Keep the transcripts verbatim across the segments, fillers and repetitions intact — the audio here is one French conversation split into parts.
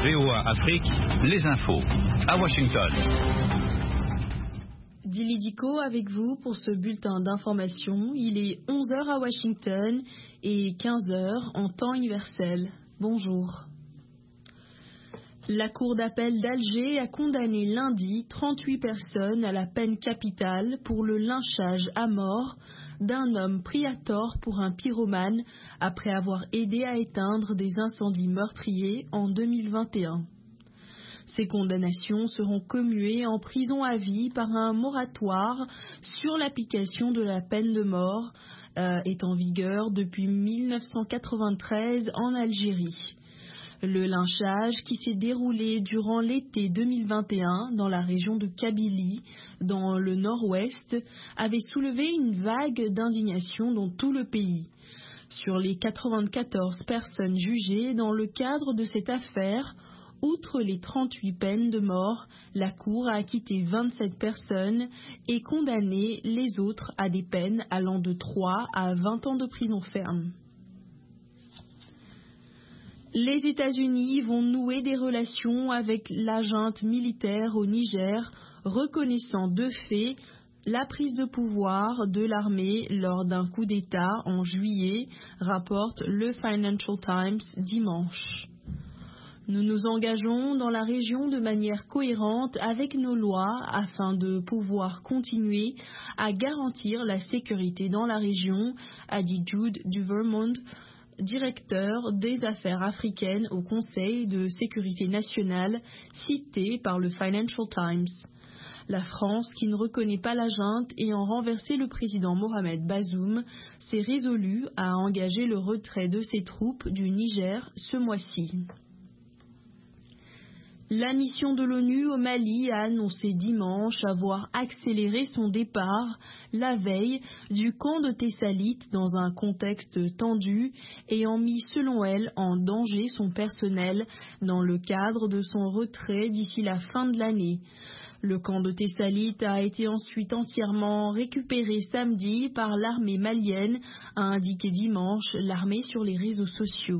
V O A Afrique, les infos. À Washington. Dili Diko avec vous pour ce bulletin d'information. Il est onze heures à Washington et quinze heures en temps universel. Bonjour. La Cour d'appel d'Alger a condamné lundi trente-huit personnes à la peine capitale pour le lynchage à mort d'un homme pris à tort pour un pyromane après avoir aidé à éteindre des incendies meurtriers en deux mille vingt et un. Ces condamnations seront commuées en prison à vie par un moratoire sur l'application de la peine de mort euh, est en vigueur depuis mille neuf cent quatre-vingt-treize en Algérie. Le lynchage qui s'est déroulé durant l'été deux mille vingt et un dans la région de Kabylie, dans le nord-ouest, avait soulevé une vague d'indignation dans tout le pays. Sur les quatre-vingt-quatorze personnes jugées dans le cadre de cette affaire, outre les trente-huit peines de mort, la Cour a acquitté vingt-sept personnes et condamné les autres à des peines allant de trois à vingt ans de prison ferme. Les États-Unis vont nouer des relations avec la junte militaire au Niger, reconnaissant de fait la prise de pouvoir de l'armée lors d'un coup d'État en juillet, rapporte le Financial Times dimanche. Nous nous engageons dans la région de manière cohérente avec nos lois afin de pouvoir continuer à garantir la sécurité dans la région, a dit Jude Duvermond, directeur des affaires africaines au Conseil de sécurité nationale, cité par le Financial Times. La France, qui ne reconnaît pas la junte ayant renversé le président Mohamed Bazoum, s'est résolue à engager le retrait de ses troupes du Niger ce mois-ci. La mission de l'ONU au Mali a annoncé dimanche avoir accéléré son départ la veille du camp de Tessalit dans un contexte tendu, ayant mis selon elle en danger son personnel dans le cadre de son retrait d'ici la fin de l'année. Le camp de Tessalit a été ensuite entièrement récupéré samedi par l'armée malienne, a indiqué dimanche l'armée sur les réseaux sociaux.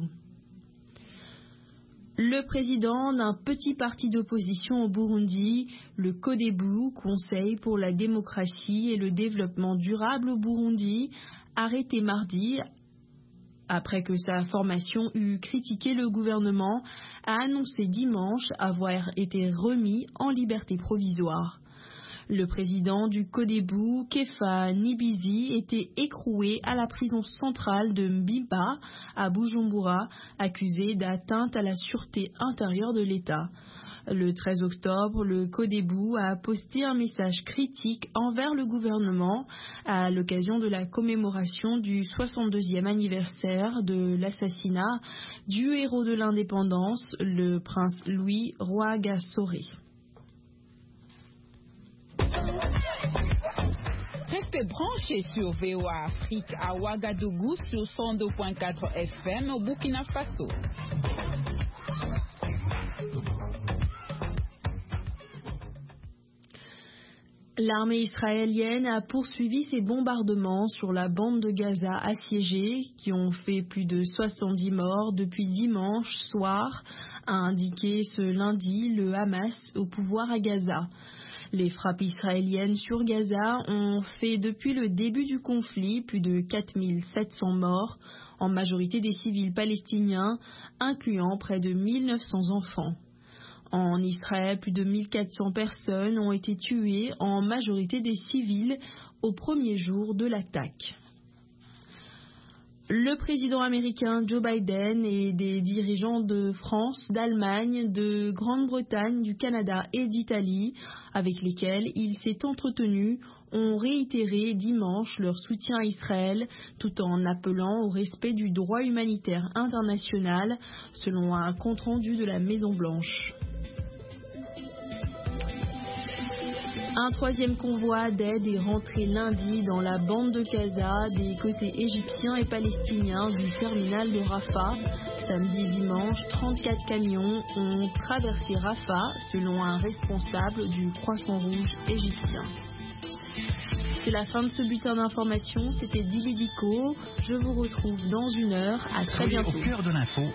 Le président d'un petit parti d'opposition au Burundi, le Codebu, Conseil pour la démocratie et le développement durable au Burundi, arrêté mardi, après que sa formation eut critiqué le gouvernement, a annoncé dimanche avoir été remis en liberté provisoire. Le président du Codebu, Kefa Nibizi, était écroué à la prison centrale de Mbimba, à Bujumbura, accusé d'atteinte à la sûreté intérieure de l'État. Le treize octobre, le Codebu a posté un message critique envers le gouvernement à l'occasion de la commémoration du soixante-deuxième anniversaire de l'assassinat du héros de l'indépendance, le prince Louis Rwagasore. Restez branchés sur V O A Afrique à Ouagadougou sur cent deux virgule quatre F M au Burkina Faso. L'armée israélienne a poursuivi ses bombardements sur la bande de Gaza assiégée qui ont fait plus de soixante-dix morts depuis dimanche soir, a indiqué ce lundi le Hamas au pouvoir à Gaza. Les frappes israéliennes sur Gaza ont fait depuis le début du conflit plus de quatre mille sept cents morts, en majorité des civils palestiniens, incluant près de mille neuf cents enfants. En Israël, plus de mille quatre cents personnes ont été tuées, en majorité des civils, au premier jour de l'attaque. Le président américain Joe Biden et des dirigeants de France, d'Allemagne, de Grande-Bretagne, du Canada et d'Italie, avec lesquels il s'est entretenu, ont réitéré dimanche leur soutien à Israël, tout en appelant au respect du droit humanitaire international, selon un compte-rendu de la Maison-Blanche. Un troisième convoi d'aide est rentré lundi dans la bande de Gaza des côtés égyptiens et palestiniens du terminal de Rafah. Samedi et dimanche, trente-quatre camions ont traversé Rafah, selon un responsable du Croissant Rouge égyptien. C'est la fin de ce bulletin d'information. C'était Dili Diko. Je vous retrouve dans une heure. À très bientôt. Au cœur de l'info.